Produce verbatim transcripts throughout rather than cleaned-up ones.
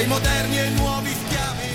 dei moderni e nuovi schiavi.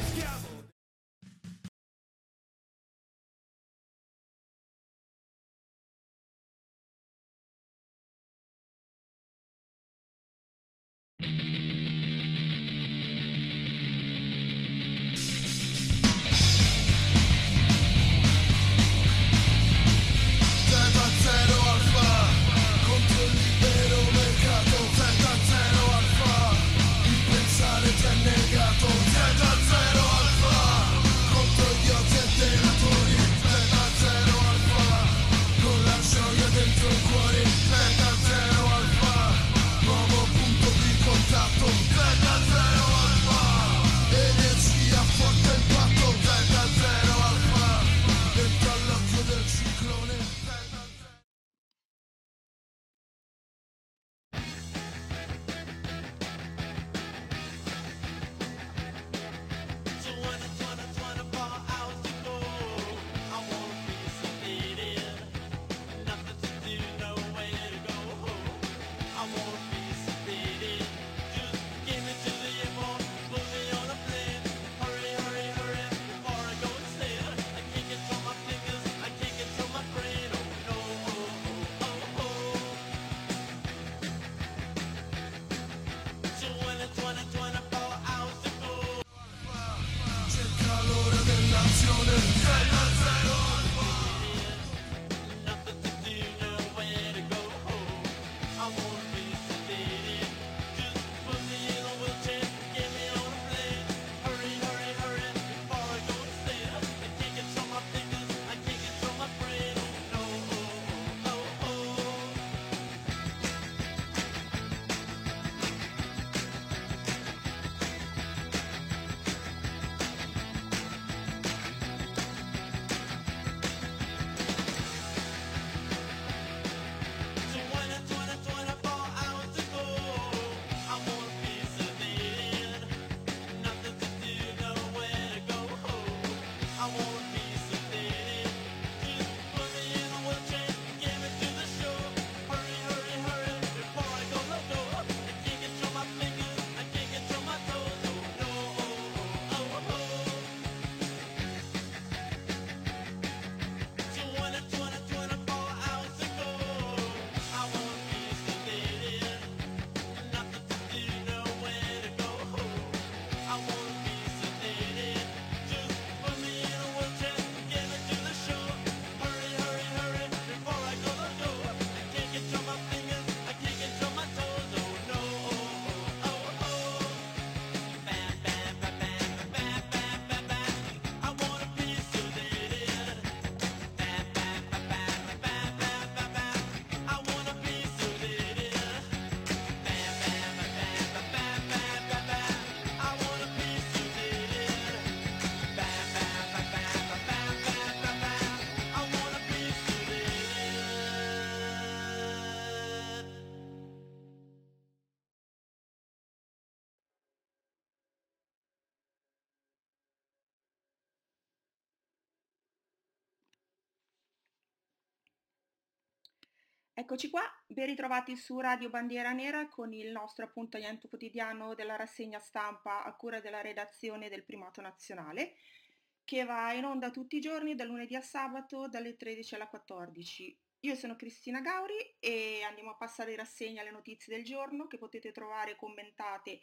Eccoci qua, ben ritrovati su Radio Bandiera Nera con il nostro appuntamento quotidiano della rassegna stampa a cura della redazione del Primato Nazionale, che va in onda tutti i giorni dal lunedì a sabato dalle tredici alla quattordici. Io sono Cristina Gauri e andiamo a passare in rassegna le notizie del giorno che potete trovare commentate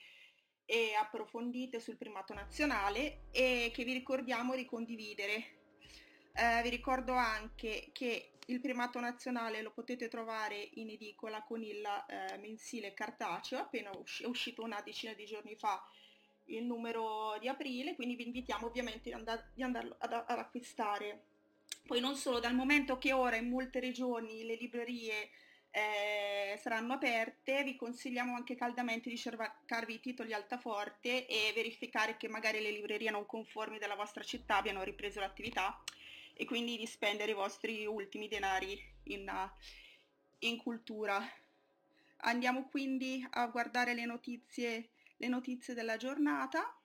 e approfondite sul Primato Nazionale e che vi ricordiamo di condividere. Eh, vi ricordo anche che il Primato Nazionale lo potete trovare in edicola con il eh, mensile cartaceo, appena usci- è uscito una decina di giorni fa il numero di aprile, quindi vi invitiamo ovviamente di, andar- di andarlo ad, ad acquistare. Poi non solo, dal momento che ora in molte regioni le librerie eh, saranno aperte, vi consigliamo anche caldamente di cercarvi i titoli altaforte e verificare che magari le librerie non conformi della vostra città abbiano ripreso l'attività e quindi di spendere i vostri ultimi denari in, in cultura. Andiamo quindi a guardare le notizie, le notizie della giornata.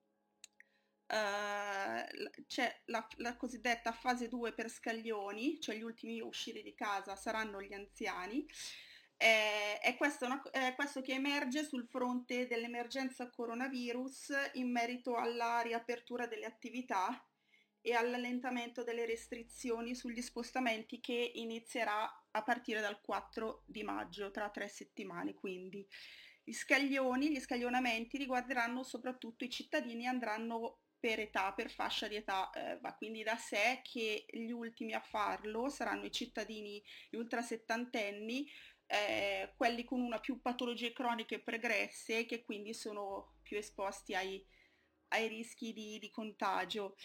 Uh, c'è la, la cosiddetta fase due per scaglioni, cioè gli ultimi a uscire di casa saranno gli anziani, Eh, è, questo una- è questo che emerge sul fronte dell'emergenza coronavirus in merito alla riapertura delle attività e all'allentamento delle restrizioni sugli spostamenti che inizierà a partire dal quattro di maggio, tra tre settimane quindi. Gli scaglioni, gli scaglionamenti riguarderanno soprattutto i cittadini e andranno per età, per fascia di età, eh, va quindi da sé che gli ultimi a farlo saranno i cittadini, gli ultrasettantenni, eh, quelli con una più patologie croniche pregresse che quindi sono più esposti ai, ai rischi di, di contagio.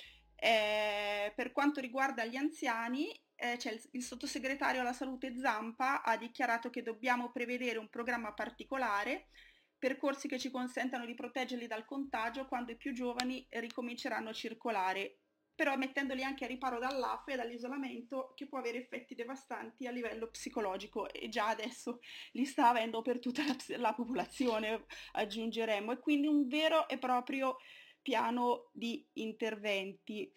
Eh, per quanto riguarda gli anziani, eh, cioè il, il sottosegretario alla salute Zampa ha dichiarato che dobbiamo prevedere un programma particolare, percorsi che ci consentano di proteggerli dal contagio quando i più giovani ricominceranno a circolare, però mettendoli anche a riparo dall'A F e dall'isolamento che può avere effetti devastanti a livello psicologico e già adesso li sta avendo per tutta la, la popolazione, aggiungeremmo, e quindi un vero e proprio piano di interventi.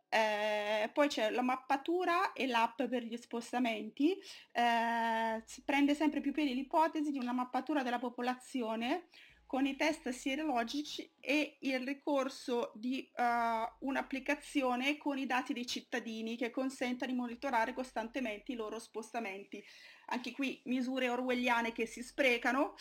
Eh, poi c'è la mappatura e l'app per gli spostamenti. Eh, si prende sempre più piede l'ipotesi di una mappatura della popolazione con i test sierologici e il ricorso di uh, un'applicazione con i dati dei cittadini che consenta di monitorare costantemente i loro spostamenti. Anche qui misure orwelliane che si sprecano.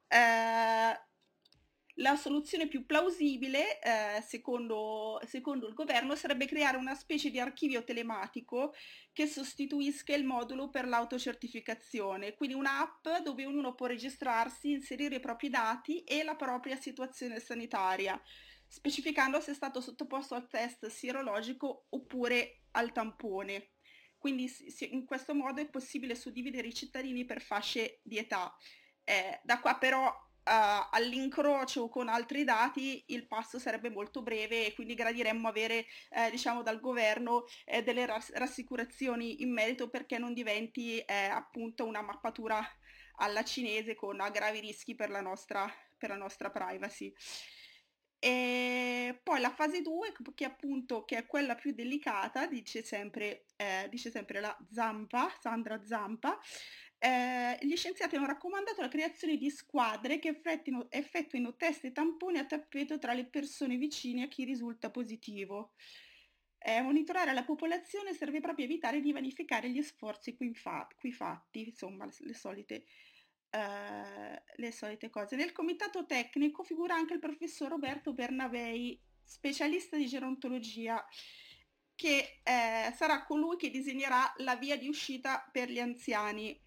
Eh, la soluzione più plausibile, eh, secondo, secondo il governo, sarebbe creare una specie di archivio telematico che sostituisca il modulo per l'autocertificazione, quindi un'app dove ognuno può registrarsi, inserire i propri dati e la propria situazione sanitaria, specificando se è stato sottoposto al test sierologico oppure al tampone. Quindi in questo modo è possibile suddividere i cittadini per fasce di età. Eh, da qua però Uh, all'incrocio con altri dati il passo sarebbe molto breve e quindi gradiremmo avere eh, diciamo dal governo eh, delle rass- rassicurazioni in merito perché non diventi eh, appunto una mappatura alla cinese con gravi rischi per la nostra, per la nostra privacy. E poi la fase due, che appunto che è quella più delicata, dice sempre, eh, dice sempre la Zampa, Sandra Zampa, eh, gli scienziati hanno raccomandato la creazione di squadre che effettuino, effettuino test e tamponi a tappeto tra le persone vicine a chi risulta positivo. Eh, monitorare la popolazione serve proprio a evitare di vanificare gli sforzi qui, fa- qui fatti, insomma, le, le solite eh, le solite cose. Nel comitato tecnico figura anche il professor Roberto Bernabei, specialista di gerontologia, che eh, sarà colui che disegnerà la via di uscita per gli anziani.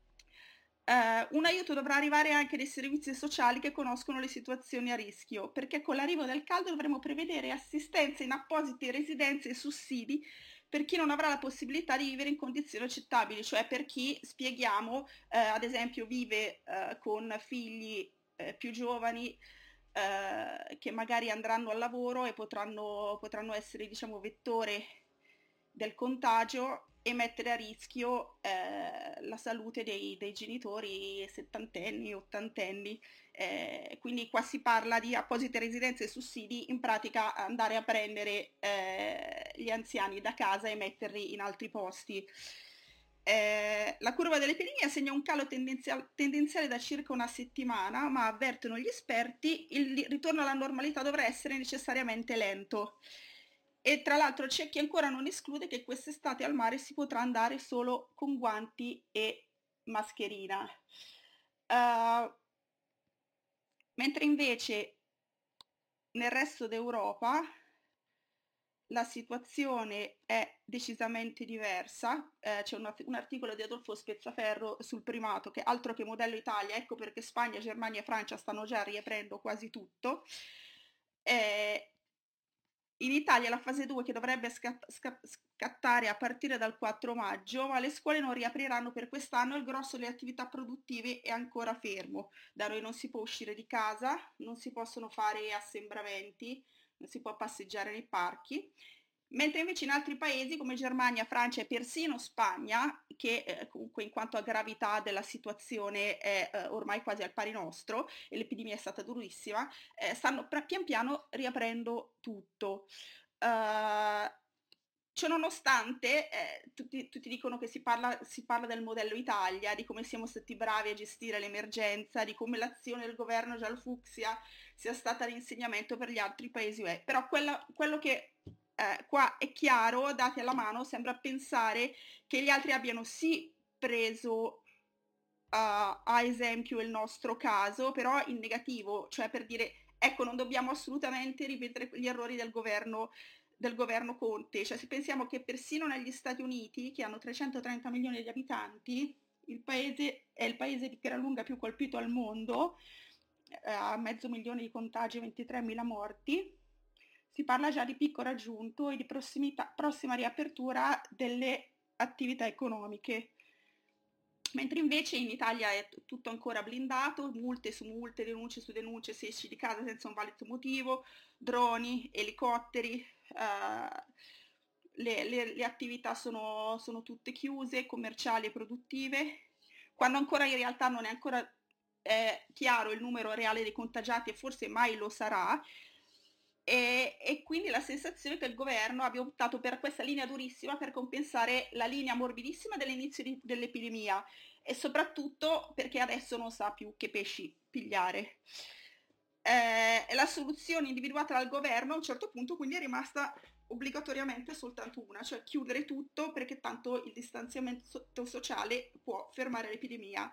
Uh, un aiuto dovrà arrivare anche dai servizi sociali che conoscono le situazioni a rischio, perché con l'arrivo del caldo dovremo prevedere assistenza in apposite residenze e sussidi per chi non avrà la possibilità di vivere in condizioni accettabili, cioè per chi, spieghiamo, eh, ad esempio vive eh, con figli eh, più giovani eh, che magari andranno al lavoro e potranno, potranno essere, diciamo, vettore del contagio e mettere a rischio eh, la salute dei, dei genitori settantenni, ottantenni. Eh, quindi qua si parla di apposite residenze e sussidi, in pratica andare a prendere eh, gli anziani da casa e metterli in altri posti. Eh, la curva dell'epidemia segna un calo tendenzial- tendenziale da circa una settimana, ma avvertono gli esperti, il ritorno alla normalità dovrà essere necessariamente lento. E tra l'altro c'è chi ancora non esclude che quest'estate al mare si potrà andare solo con guanti e mascherina. Uh, mentre invece nel resto d'Europa la situazione è decisamente diversa. Eh, c'è un, un articolo di Adolfo Spezzaferro sul primato, che altro che modello Italia, ecco perché Spagna, Germania e Francia stanno già riaprendo quasi tutto. Eh, in Italia la fase due che dovrebbe scat- scat- scattare a partire dal quattro maggio, ma le scuole non riapriranno per quest'anno e il grosso delle attività produttive è ancora fermo. Da noi non si può uscire di casa, non si possono fare assembramenti, non si può passeggiare nei parchi, mentre invece in altri paesi come Germania, Francia e persino Spagna, che eh, comunque in quanto a gravità della situazione è eh, ormai quasi al pari nostro e l'epidemia è stata durissima, eh, stanno pian piano riaprendo tutto. Uh, Ciononostante, eh, tutti, tutti dicono che si parla, si parla del modello Italia, di come siamo stati bravi a gestire l'emergenza, di come l'azione del governo giallo-fucsia sia stata l'insegnamento per gli altri paesi U E. Però quella- quello che eh, qua è chiaro, dati alla mano, sembra pensare che gli altri abbiano sì preso a, a esempio il nostro caso, però in negativo, cioè per dire, ecco, non dobbiamo assolutamente ripetere gli errori del governo, del governo Conte, cioè se pensiamo che persino negli Stati Uniti, che hanno trecentotrenta milioni di abitanti, il paese è il paese di gran lunga più colpito al mondo, eh, ha mezzo milione di contagi e ventitremila morti, si parla già di picco raggiunto e di prossimità- prossima riapertura delle attività economiche. Mentre invece in Italia è t- tutto ancora blindato, multe su multe, denunce su denunce, se esci di casa senza un valido motivo, droni, elicotteri, eh, le, le- le attività sono, sono tutte chiuse, commerciali e produttive, quando ancora in realtà non è ancora eh, chiaro il numero reale dei contagiati e forse mai lo sarà, e, e quindi la sensazione che il governo abbia optato per questa linea durissima per compensare la linea morbidissima dell'inizio di- dell'epidemia e soprattutto perché adesso non sa più che pesci pigliare. Eh, la soluzione individuata dal governo a un certo punto quindi è rimasta obbligatoriamente soltanto una, cioè chiudere tutto perché tanto il distanziamento sociale può fermare l'epidemia.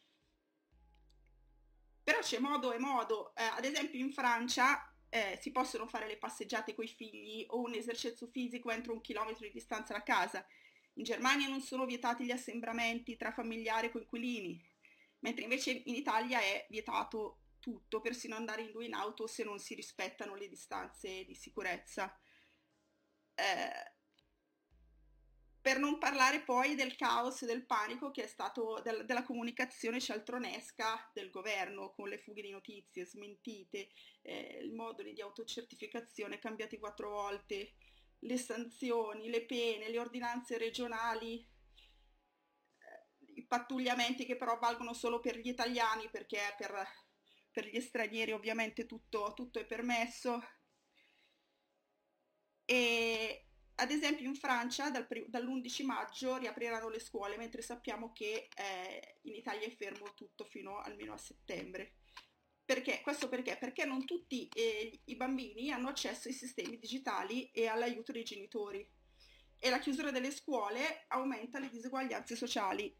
Però c'è modo e modo, eh, ad esempio in Francia eh, si possono fare le passeggiate coi figli o un esercizio fisico entro un chilometro di distanza da casa. In Germania non sono vietati gli assembramenti tra familiari e coinquilini, mentre invece in Italia è vietato tutto, persino andare in due in auto se non si rispettano le distanze di sicurezza. Eh, per non parlare poi del caos e del panico che è stato del- della comunicazione cialtronesca del governo, con le fughe di notizie, smentite, eh, i moduli di autocertificazione cambiati quattro volte, le sanzioni, le pene, le ordinanze regionali, eh, i pattugliamenti che però valgono solo per gli italiani perché per, per gli stranieri ovviamente tutto, tutto è permesso. E ad esempio in Francia dal pri- dall'undici maggio riapriranno le scuole, mentre sappiamo che eh, in Italia è fermo tutto fino almeno a settembre. Perché? Questo perché? Perché non tutti eh, i bambini hanno accesso ai sistemi digitali e all'aiuto dei genitori. E la chiusura delle scuole aumenta le diseguaglianze sociali.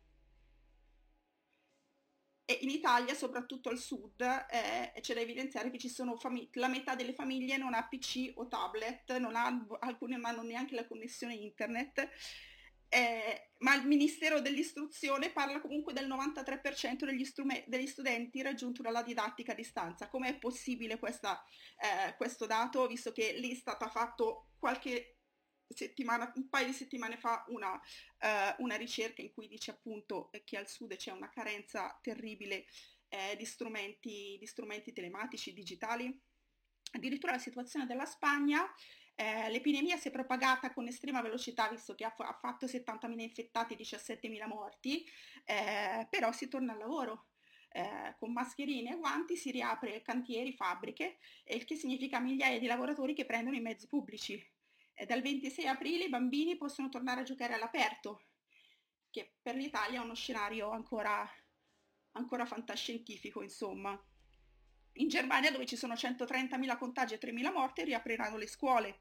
E in Italia, soprattutto al sud, eh, c'è da evidenziare che ci sono famig- la metà delle famiglie non ha P C o tablet, non ha, alcune non hanno neanche la connessione internet, eh, ma il Ministero dell'Istruzione parla comunque del novantatré per cento degli, strume- degli studenti raggiunto dalla didattica a distanza. Com'è possibile questa, eh, questo dato, visto che l'Istat ha fatto qualche settimana, un paio di settimane fa una eh, una ricerca in cui dice appunto che al sud c'è una carenza terribile eh, di, strumenti, di strumenti telematici digitali. Addirittura la situazione della Spagna, eh, l'epidemia si è propagata con estrema velocità visto che ha, ha fatto settantamila infettati e diciassettemila morti, eh, però si torna al lavoro. Eh, con mascherine e guanti si riapre cantieri, fabbriche, il che significa migliaia di lavoratori che prendono i mezzi pubblici. E dal ventisei aprile i bambini possono tornare a giocare all'aperto, che per l'Italia è uno scenario ancora, ancora fantascientifico, insomma. In Germania, dove ci sono centotrentamila contagi e tremila morti, riapriranno le scuole.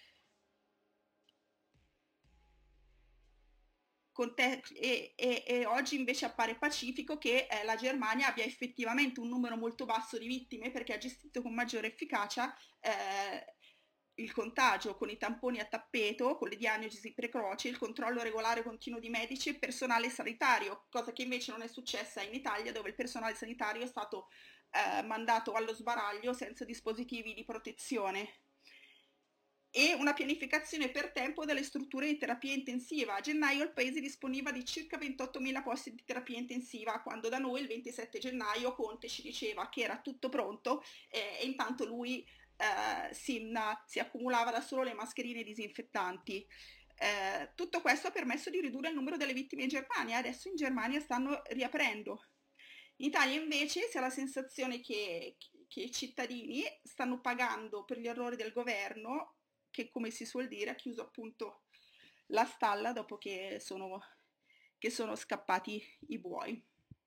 Te- e, e- e oggi invece appare pacifico che eh, la Germania abbia effettivamente un numero molto basso di vittime perché ha gestito con maggiore efficacia eh, il contagio con i tamponi a tappeto, con le diagnosi precoci, il controllo regolare continuo di medici e personale sanitario, cosa che invece non è successa in Italia dove il personale sanitario è stato eh, mandato allo sbaraglio senza dispositivi di protezione. E una pianificazione per tempo delle strutture di terapia intensiva. A gennaio il paese disponiva di circa ventottomila posti di terapia intensiva, quando da noi il ventisette gennaio Conte ci diceva che era tutto pronto eh, e intanto lui eh, si, si accumulava da solo le mascherine disinfettanti. Eh, tutto questo ha permesso di ridurre il numero delle vittime in Germania, adesso in Germania stanno riaprendo. In Italia invece si ha la sensazione che, che i cittadini stanno pagando per gli errori del governo che come si suol dire ha chiuso appunto la stalla dopo che sono, che sono scappati i buoi.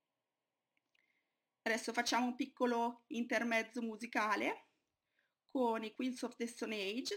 Adesso facciamo un piccolo intermezzo musicale con i Queens of the Stone Age.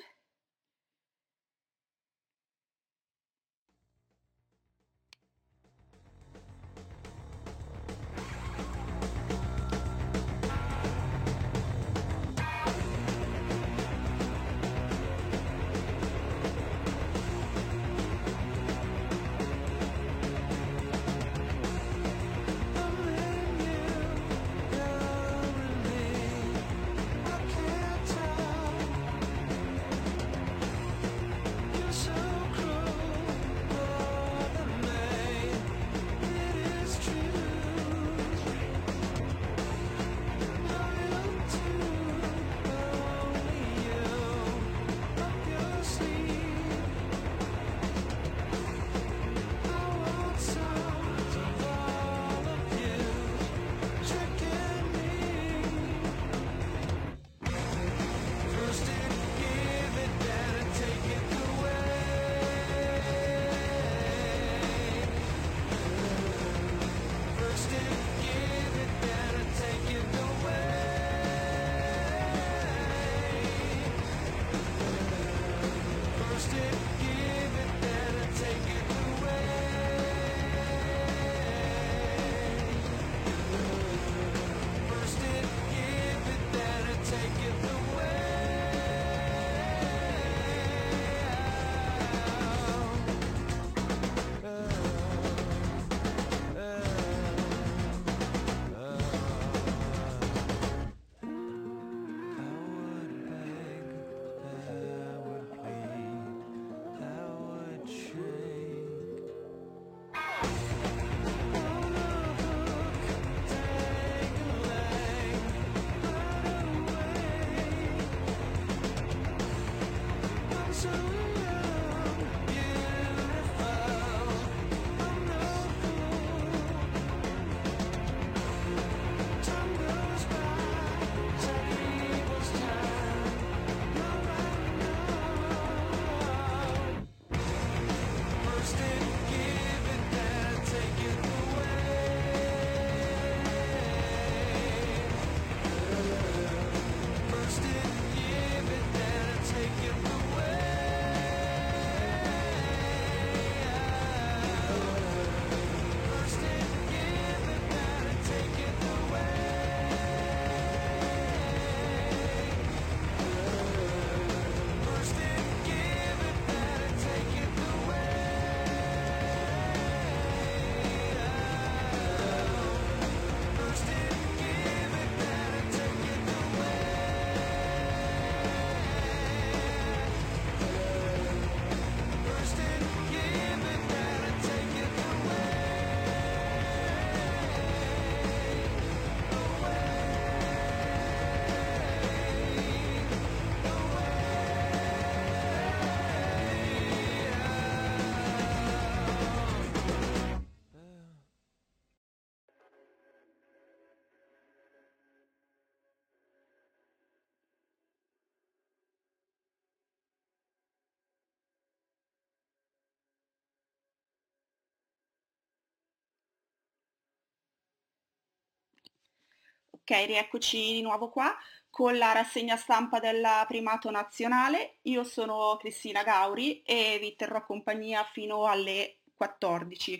Ok, rieccoci di nuovo qua con la rassegna stampa del primato nazionale. Io sono Cristina Gauri e vi terrò compagnia fino alle quattordici.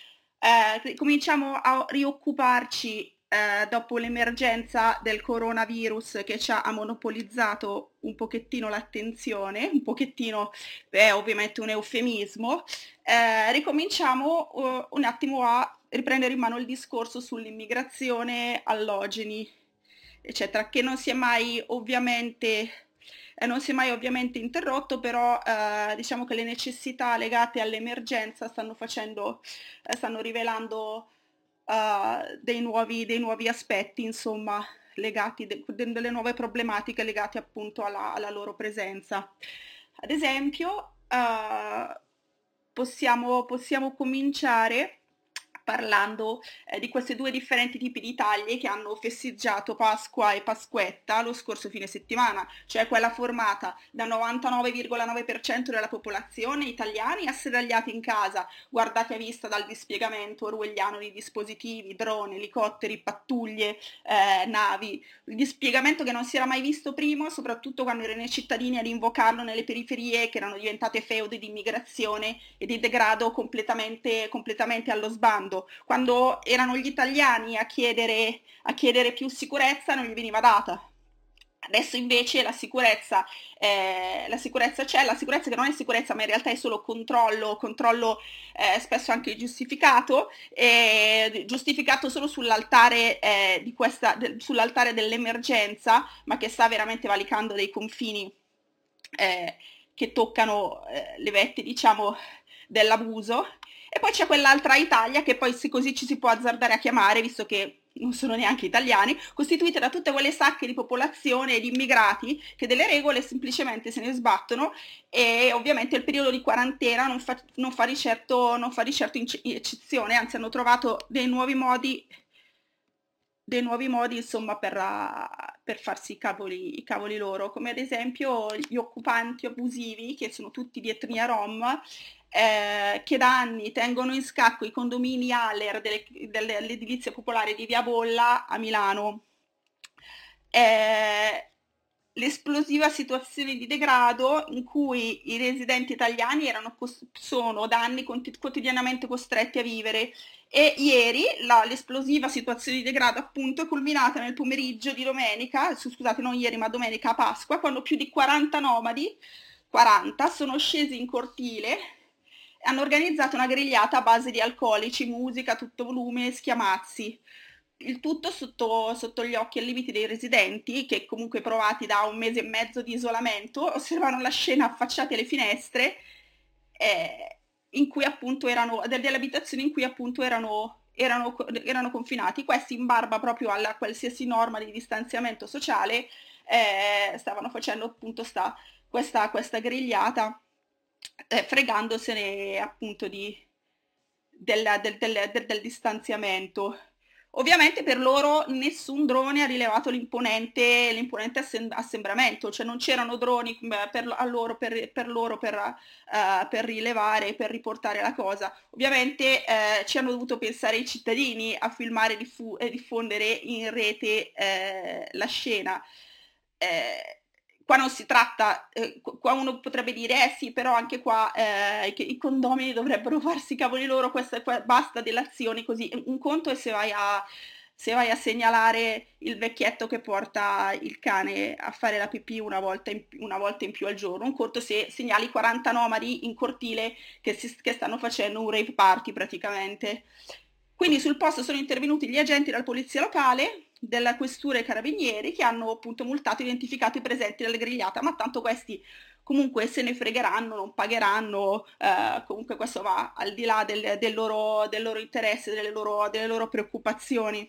Eh, cominciamo a rioccuparci eh, dopo l'emergenza del coronavirus che ci ha monopolizzato un pochettino l'attenzione, un pochettino è ovviamente un eufemismo. Eh, ricominciamo uh, un attimo a riprendere in mano il discorso sull'immigrazione, allogeni, eccetera, che non si è mai ovviamente, eh, non si è mai ovviamente interrotto, però eh, diciamo che le necessità legate all'emergenza stanno facendo, eh, stanno rivelando eh, dei nuovi, dei nuovi aspetti, insomma, legati, de, de, delle nuove problematiche legate appunto alla, alla loro presenza. Ad esempio, eh, possiamo, possiamo cominciare parlando eh, di questi due differenti tipi di Italie che hanno festeggiato Pasqua e Pasquetta lo scorso fine settimana, cioè quella formata da novantanove virgola nove per cento della popolazione italiani asserragliati in casa, guardati a vista dal dispiegamento orwelliano di dispositivi, droni, elicotteri, pattuglie, eh, navi, il dispiegamento che non si era mai visto prima, soprattutto quando erano i cittadini ad invocarlo nelle periferie che erano diventate feudi di immigrazione e di degrado completamente, completamente allo sbando. Quando erano gli italiani a chiedere, a chiedere più sicurezza non gli veniva data. Adesso invece la sicurezza, eh, la sicurezza c'è, la sicurezza che non è sicurezza ma in realtà è solo controllo, controllo eh, spesso anche giustificato, eh, giustificato solo sull'altare, eh, di questa, de, sull'altare dell'emergenza, ma che sta veramente valicando dei confini eh, che toccano eh, le vette, diciamo, dell'abuso. E poi c'è quell'altra Italia che poi se così ci si può azzardare a chiamare, visto che non sono neanche italiani, costituite da tutte quelle sacche di popolazione e di immigrati che delle regole semplicemente se ne sbattono e ovviamente il periodo di quarantena non fa, non fa di certo, non fa di certo eccezione, anzi hanno trovato dei nuovi modi, dei nuovi modi insomma per, uh, per farsi i cavoli, i cavoli loro, come ad esempio gli occupanti abusivi che sono tutti di etnia rom, eh, che da anni tengono in scacco i condomini Aller delle, delle, dell'edilizia popolare di Via Bolla a Milano. Eh, l'esplosiva situazione di degrado in cui i residenti italiani erano, sono da anni quotidianamente costretti a vivere e ieri la, l'esplosiva situazione di degrado appunto è culminata nel pomeriggio di domenica, scusate non ieri ma domenica a Pasqua, quando più di quaranta nomadi, quaranta, sono scesi in cortile e hanno organizzato una grigliata a base di alcolici, musica a tutto volume e schiamazzi. Il tutto sotto, sotto gli occhi allibiti dei residenti che comunque provati da un mese e mezzo di isolamento osservano la scena affacciati alle finestre eh, in cui appunto erano, delle abitazioni in cui appunto erano, erano, erano confinati, questi in barba proprio alla qualsiasi norma di distanziamento sociale eh, stavano facendo appunto sta, questa, questa grigliata eh, fregandosene appunto di, del, del, del, del, del distanziamento. Ovviamente per loro nessun drone ha rilevato l'imponente, l'imponente assembramento, cioè non c'erano droni per, a loro, per, per, loro per, uh, per rilevare, per riportare la cosa. Ovviamente eh, ci hanno dovuto pensare i cittadini a filmare diffu- e diffondere in rete eh, la scena. Eh, Qua non si tratta, eh, qua uno potrebbe dire, eh sì, però anche qua eh, i, i condomini dovrebbero farsi i cavoli loro, questa, qua, basta delazioni così. Un conto è se vai a, se vai a segnalare il vecchietto che porta il cane a fare la pipì una volta in, una volta in più al giorno, un conto se segnali quaranta nomadi in cortile che, si, che stanno facendo un rave party praticamente. Quindi sul posto sono intervenuti gli agenti della polizia locale, della questura e carabinieri che hanno appunto multato e identificato i presenti della grigliata, ma tanto questi comunque se ne fregheranno, non pagheranno, eh, comunque questo va al di là del, del, loro, del loro interesse, delle loro, delle loro preoccupazioni.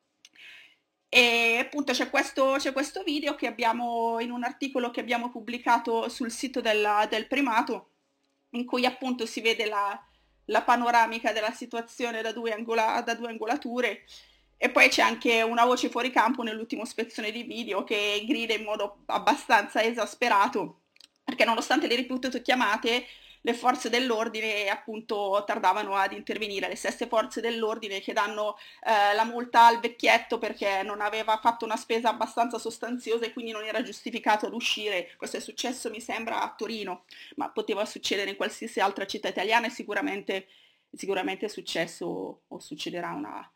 E appunto c'è questo, c'è questo video che abbiamo in un articolo che abbiamo pubblicato sul sito della, del primato, in cui appunto si vede la, la panoramica della situazione da due, angola, da due angolature e poi c'è anche una voce fuori campo nell'ultimo spezzone di video che grida in modo abbastanza esasperato perché nonostante le ripetute chiamate le forze dell'ordine appunto tardavano ad intervenire, le stesse forze dell'ordine che danno eh, la multa al vecchietto perché non aveva fatto una spesa abbastanza sostanziosa e quindi non era giustificato ad uscire. Questo è successo mi sembra a Torino, ma poteva succedere in qualsiasi altra città italiana e sicuramente, sicuramente è successo o succederà una,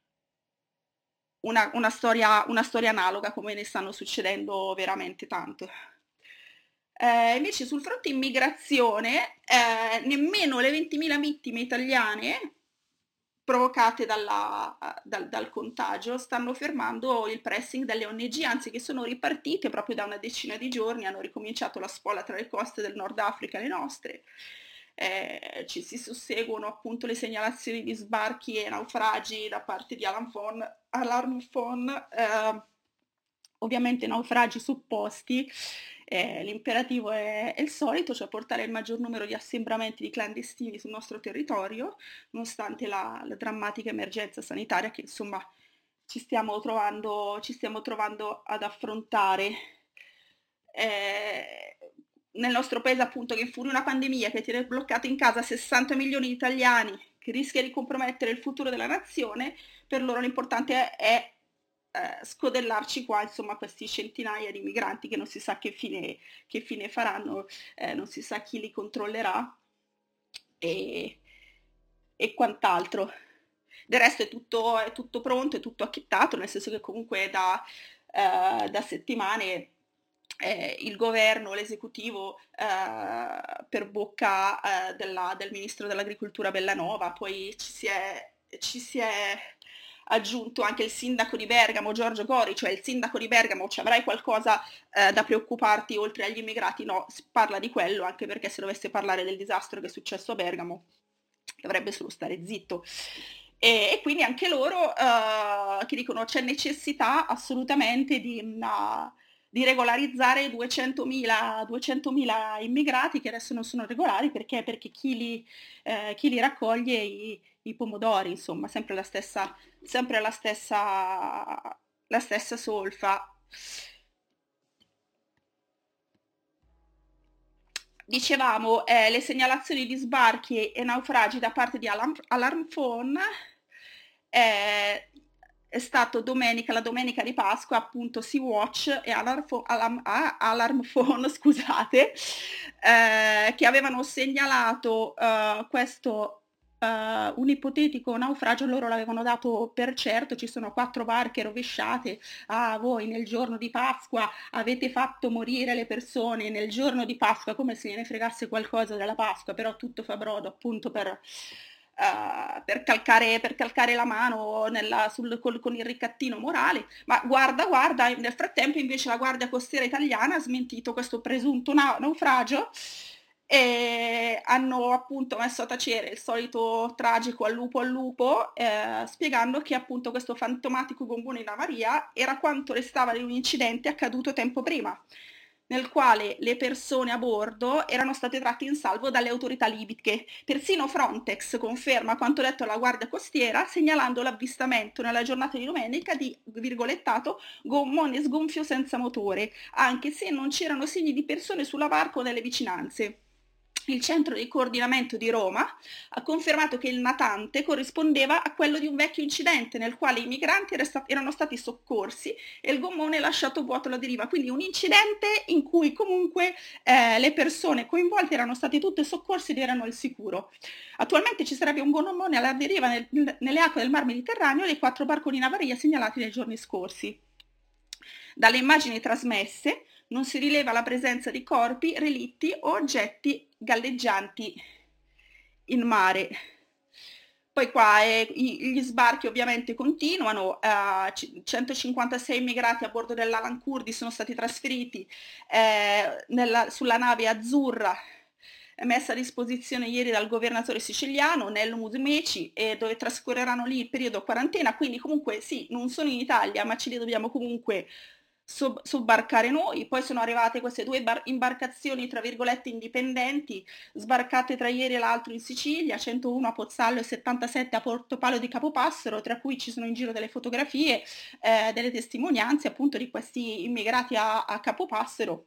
una, una, storia, una storia analoga come ne stanno succedendo veramente tanto. Eh, invece sul fronte immigrazione, eh, nemmeno le ventimila vittime italiane provocate dalla, dal, dal contagio stanno fermando il pressing delle O N G, anzi che sono ripartite proprio da una decina di giorni, hanno ricominciato la spola tra le coste del Nord Africa e le nostre. Eh, ci si susseguono appunto le segnalazioni di sbarchi e naufragi da parte di Alarm Phone, Alarm Phone eh, ovviamente naufragi supposti Eh, l'imperativo è, è il solito, cioè portare il maggior numero di assembramenti di clandestini sul nostro territorio, nonostante la, la drammatica emergenza sanitaria che insomma ci stiamo trovando, ci stiamo trovando ad affrontare. Eh, nel nostro paese appunto che fuori una pandemia che tiene bloccato in casa sessanta milioni di italiani, che rischia di compromettere il futuro della nazione, per loro l'importante è, è eh, scodellarci qua, insomma, questi centinaia di migranti che non si sa che fine, che fine faranno, eh, non si sa chi li controllerà e, e quant'altro. Del resto è tutto, è tutto pronto, è tutto acchittato, nel senso che comunque da, eh, da settimane eh, il governo, l'esecutivo, eh, per bocca eh, della- del ministro dell'agricoltura Bellanova, poi ci si è, ci si è aggiunto anche il sindaco di Bergamo, Giorgio Gori, cioè il sindaco di Bergamo, ci avrai qualcosa eh, da preoccuparti oltre agli immigrati? No, si parla di quello, anche perché se dovesse parlare del disastro che è successo a Bergamo dovrebbe solo stare zitto. E, e quindi anche loro eh, che dicono c'è necessità assolutamente di, una, di regolarizzare duecentomila, duecentomila immigrati che adesso non sono regolari perché, perché chi, li, eh, chi li raccoglie i, i pomodori, insomma, sempre la stessa, sempre la stessa, la stessa solfa. Dicevamo, eh, le segnalazioni di sbarchi e naufragi da parte di Alarm, Alarm Phone, eh, è stato domenica, la domenica di Pasqua, appunto Sea-Watch e Alarm, Pho- Alarm, ah, Alarm Phone, scusate, eh, che avevano segnalato eh, questo eh, un ipotetico naufragio, loro l'avevano dato per certo, ci sono quattro barche rovesciate, ah, voi nel giorno di Pasqua avete fatto morire le persone nel giorno di Pasqua, come se ne fregasse qualcosa della Pasqua, però tutto fa brodo appunto per, uh, per, calcare, per calcare la mano nella, sul, col, con il ricattino morale. Ma guarda, guarda, nel frattempo invece la Guardia Costiera italiana ha smentito questo presunto na- naufragio e hanno appunto messo a tacere il solito tragico al lupo al lupo, eh, spiegando che appunto questo fantomatico gommone in avaria era quanto restava di un incidente accaduto tempo prima, nel quale le persone a bordo erano state tratte in salvo dalle autorità libiche. Persino Frontex conferma quanto detto alla Guardia Costiera, segnalando l'avvistamento nella giornata di domenica di, virgolettato, gommone sgonfio senza motore, anche se non c'erano segni di persone sulla barca o nelle vicinanze. Il centro di coordinamento di Roma ha confermato che il natante corrispondeva a quello di un vecchio incidente nel quale i migranti erano stati soccorsi e il gommone lasciato vuoto alla deriva. Quindi un incidente in cui comunque eh, le persone coinvolte erano state tutte soccorse ed erano al sicuro. Attualmente ci sarebbe un gommone alla deriva nel, nelle acque del Mar Mediterraneo e le quattro barconi in avaria segnalati nei giorni scorsi. Dalle immagini trasmesse non si rileva la presenza di corpi, relitti o oggetti galleggianti in mare. Poi qua eh, gli sbarchi ovviamente continuano, eh, centocinquantasei immigrati a bordo dell'Alan Kurdi sono stati trasferiti eh, nella, sulla nave Azzurra messa a disposizione ieri dal governatore siciliano Nello Musumeci e dove trascorreranno lì il periodo quarantena, quindi comunque sì, non sono in Italia ma ce li dobbiamo comunque sob- sobbarcare noi. Poi sono arrivate queste due bar- imbarcazioni tra virgolette indipendenti sbarcate tra ieri e l'altro in Sicilia, centouno a Pozzallo e settantasette a Portopalo di Capopassero, tra cui ci sono in giro delle fotografie, eh, delle testimonianze appunto di questi immigrati a, a Capopassero.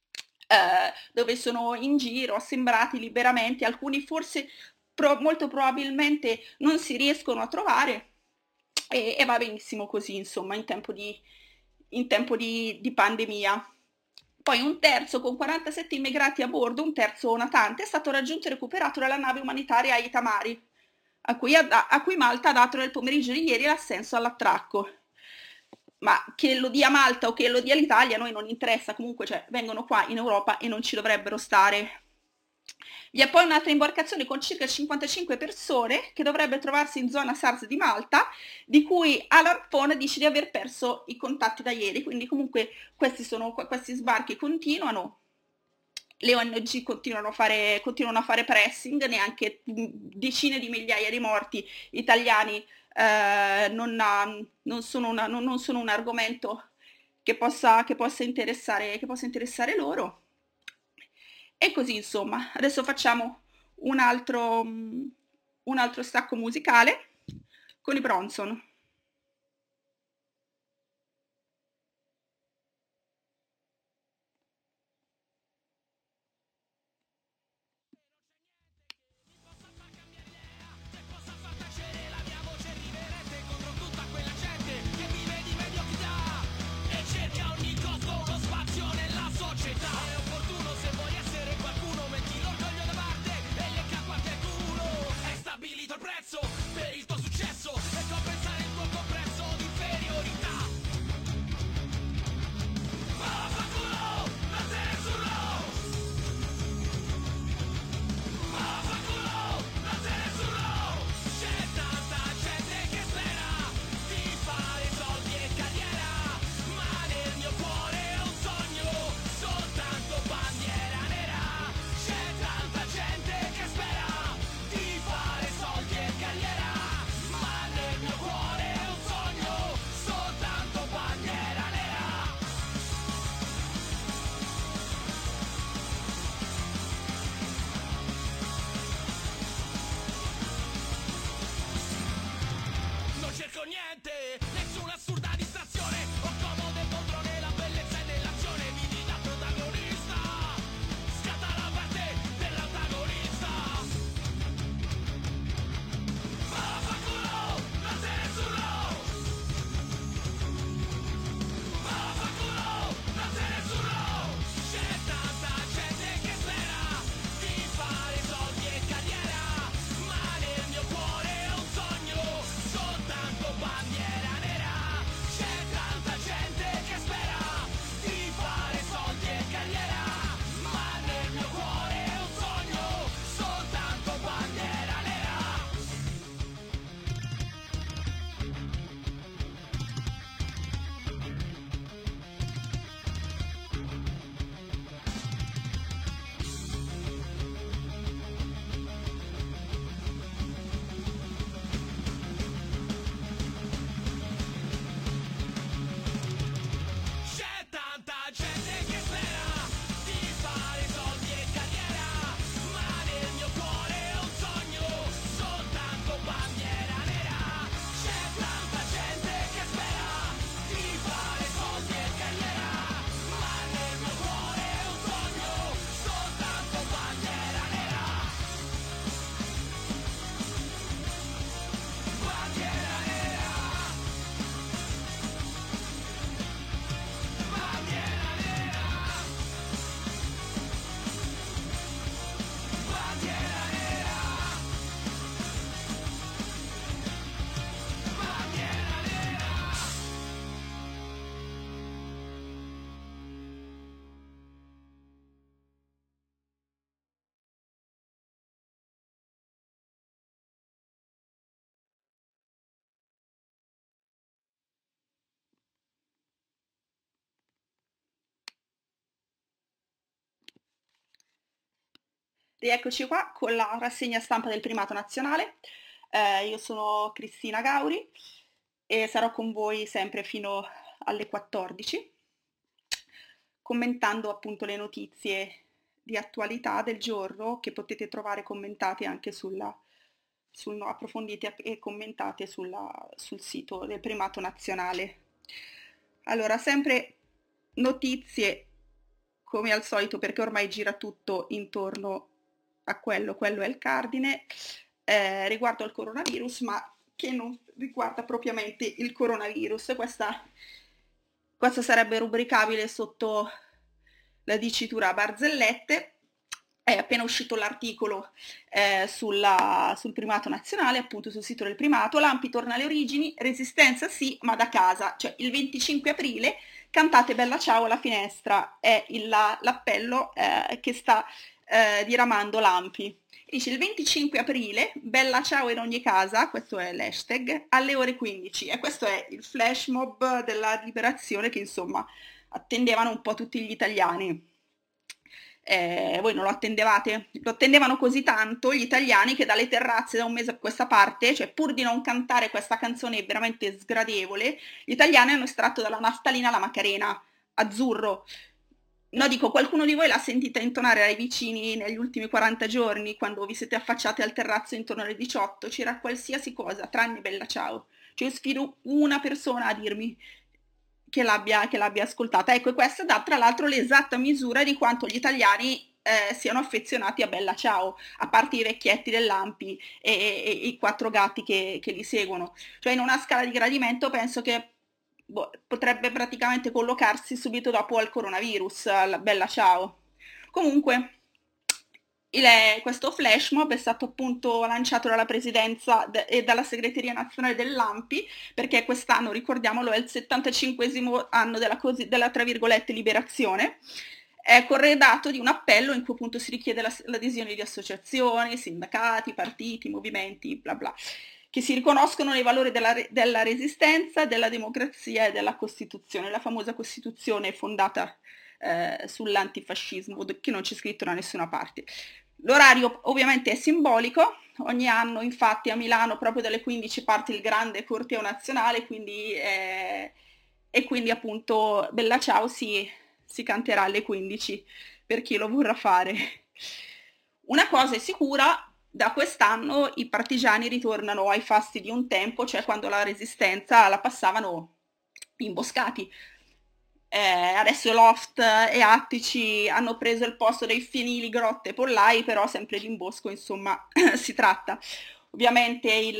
Eh, dove sono in giro, assembrati liberamente, alcuni forse pro- molto probabilmente non si riescono a trovare e, e va benissimo così, insomma, in tempo di, in tempo di, di pandemia. Poi un terzo con quarantasette immigrati a bordo, un terzo natante, è stato raggiunto e recuperato dalla nave umanitaria Itamari, a cui, a, a cui Malta ha dato nel pomeriggio di ieri l'assenso all'attracco. Ma che lo dia Malta o che lo dia l'Italia a noi non interessa, comunque cioè, vengono qua in Europa e non ci dovrebbero stare. Vi è poi un'altra imbarcazione con circa cinquantacinque persone che dovrebbe trovarsi in zona SARS di Malta, di cui Alan Fone dice di aver perso i contatti da ieri, quindi comunque questi, sono, questi sbarchi continuano. Le O N G continuano a fare, continuano a fare pressing, neanche decine di migliaia di morti italiani eh, non, ha, non, sono una, non, non sono un argomento che possa, che possa interessare, che possa interessare loro. E così, insomma, adesso facciamo un altro, mm, un altro stacco musicale con i Bronson. Rieccoci qua con la rassegna stampa del primato nazionale. Eh, io sono Cristina Gauri e sarò con voi sempre fino alle quattordici, commentando appunto le notizie di attualità del giorno che potete trovare commentate anche sulla, sul, no, approfondite e commentate sulla, sul sito del primato nazionale. Allora, sempre notizie come al solito, perché ormai gira tutto intorno a quello, quello è il cardine, eh, riguardo al coronavirus, ma che non riguarda propriamente il coronavirus. Questa, questa sarebbe rubricabile sotto la dicitura barzellette. È appena uscito l'articolo eh, sulla, sul primato nazionale, appunto sul sito del primato. L'Ampi torna alle origini, resistenza sì, ma da casa. Cioè il venticinque aprile, cantate Bella Ciao alla finestra, è il, la, l'appello eh, che sta eh, diramando l'Ampi. Dice il venticinque aprile, Bella Ciao in ogni casa, questo è l'hashtag, alle ore quindici. E questo è il flash mob della liberazione che insomma attendevano un po' tutti gli italiani. Eh, voi non lo attendevate? Lo attendevano così tanto gli italiani che dalle terrazze da un mese a questa parte, cioè pur di non cantare questa canzone veramente sgradevole, gli italiani hanno estratto dalla naftalina la Macarena, azzurro. No, dico, qualcuno di voi l'ha sentita intonare ai vicini negli ultimi quaranta giorni, quando vi siete affacciati al terrazzo intorno alle diciotto? C'era qualsiasi cosa, tranne Bella Ciao. Cioè, io sfido una persona a dirmi che l'abbia, che l'abbia ascoltata. Ecco, e questa dà tra l'altro l'esatta misura di quanto gli italiani eh, siano affezionati a Bella Ciao, a parte i vecchietti dell'Ampi e, e- e i quattro gatti che, che li seguono. Cioè, in una scala di gradimento penso che boh, potrebbe praticamente collocarsi subito dopo al coronavirus, alla Bella Ciao. Comunque, il- questo flash mob è stato appunto lanciato dalla presidenza de- e dalla segreteria nazionale dell'Ampi, perché quest'anno, ricordiamolo, è il settantacinquesimo anno della, cosi- della tra virgolette liberazione. È corredato di un appello in cui appunto si richiede la- l'adesione di associazioni, sindacati, partiti, movimenti, bla bla, che si riconoscono nei valori della, re- della resistenza, della democrazia e della Costituzione, la famosa Costituzione fondata eh, sull'antifascismo, che non c'è scritto da nessuna parte. L'orario ovviamente è simbolico, ogni anno infatti a Milano proprio dalle quindici parte il grande corteo nazionale, quindi, eh, e quindi appunto Bella Ciao si, si canterà alle quindici per chi lo vorrà fare. Una cosa è sicura, da quest'anno i partigiani ritornano ai fasti di un tempo, cioè quando la resistenza la passavano imboscati. Eh, adesso Loft e Attici hanno preso il posto dei fienili, grotte e pollai, però sempre di imbosco, insomma, si tratta. Ovviamente il,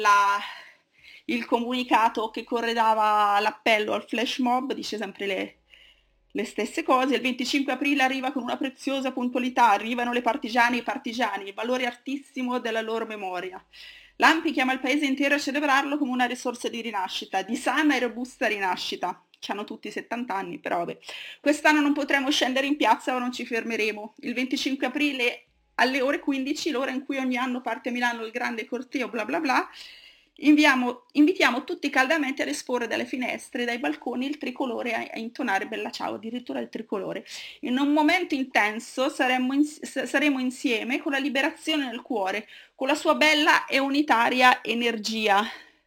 il comunicato che corredava l'appello al flash mob dice sempre le, le stesse cose. Il venticinque aprile arriva con una preziosa puntualità, arrivano le partigiane e i partigiani, il valore altissimo della loro memoria. L'Ampi chiama il paese intero a celebrarlo come una risorsa di rinascita, di sana e robusta rinascita. Ci hanno tutti settanta anni, però vabbè. Quest'anno non potremo scendere in piazza o non ci fermeremo. Il venticinque aprile alle ore quindici, l'ora in cui ogni anno parte a Milano il grande corteo, bla bla bla, inviamo, invitiamo tutti caldamente ad esporre dalle finestre, dai balconi, il tricolore, a, a intonare Bella Ciao, addirittura il tricolore. In un momento intenso saremo, in, saremo insieme con la liberazione nel cuore, con la sua bella e unitaria energia.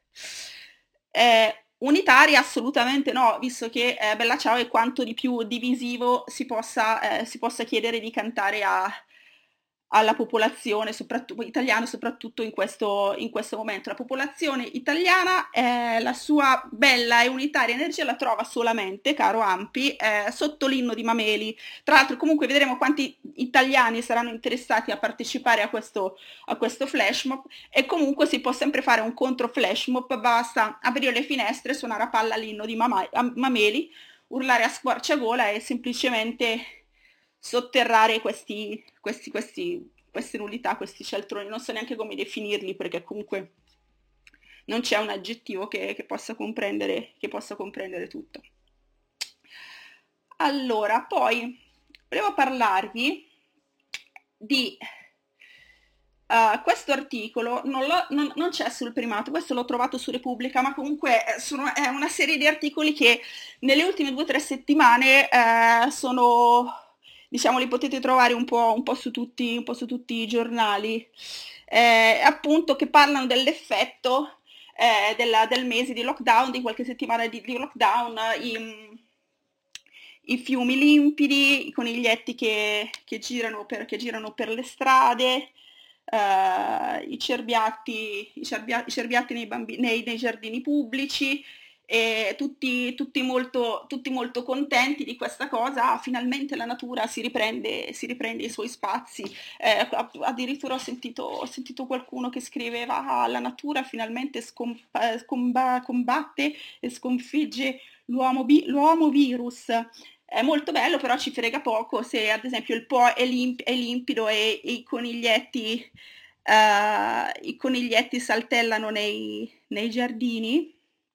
Eh, unitaria assolutamente no, visto che eh, Bella Ciao è quanto di più divisivo si possa, eh, si possa chiedere di cantare a, alla popolazione soprattutto, italiana, soprattutto in questo, in questo momento. La popolazione italiana, eh, la sua bella e unitaria energia la trova solamente, caro Ampi, eh, sotto l'inno di Mameli. Tra l'altro comunque vedremo quanti italiani saranno interessati a partecipare a questo, a questo flash mob, e comunque si può sempre fare un contro flash mob, basta aprire le finestre, suonare a palla l'inno di Mama- Mameli, urlare a squarciagola e semplicemente sotterrare questi, questi, questi, queste nullità, questi cialtroni, non so neanche come definirli perché comunque non c'è un aggettivo che, che possa comprendere, che possa comprendere tutto. Allora, poi volevo parlarvi di Uh, questo articolo non, lo, non, non c'è sul primato, questo l'ho trovato su Repubblica, ma comunque sono, è una serie di articoli che nelle ultime due o tre settimane eh, sono, diciamo, li potete trovare un po', un po' su tutti, un po' su tutti i giornali, eh, appunto che parlano dell'effetto eh, della, del mese di lockdown, di qualche settimana di, di lockdown, i, i fiumi limpidi, i coniglietti che, che girano per, che girano per le strade, eh, i cerbiatti, i cerbia- i cerbiatti nei, bambi- nei- nei giardini pubblici, e tutti, tutti molto, tutti molto contenti di questa cosa. Ah, finalmente la natura si riprende, si riprende i suoi spazi. Eh, addirittura ho sentito, ho sentito qualcuno che scriveva: ah, la natura finalmente scompa- comba- combatte e sconfigge l'uomo, bi- l'uomo virus. È molto bello, però ci frega poco se ad esempio il Po è, limp- è limpido e, e i coniglietti, eh, i coniglietti saltellano nei, nei giardini,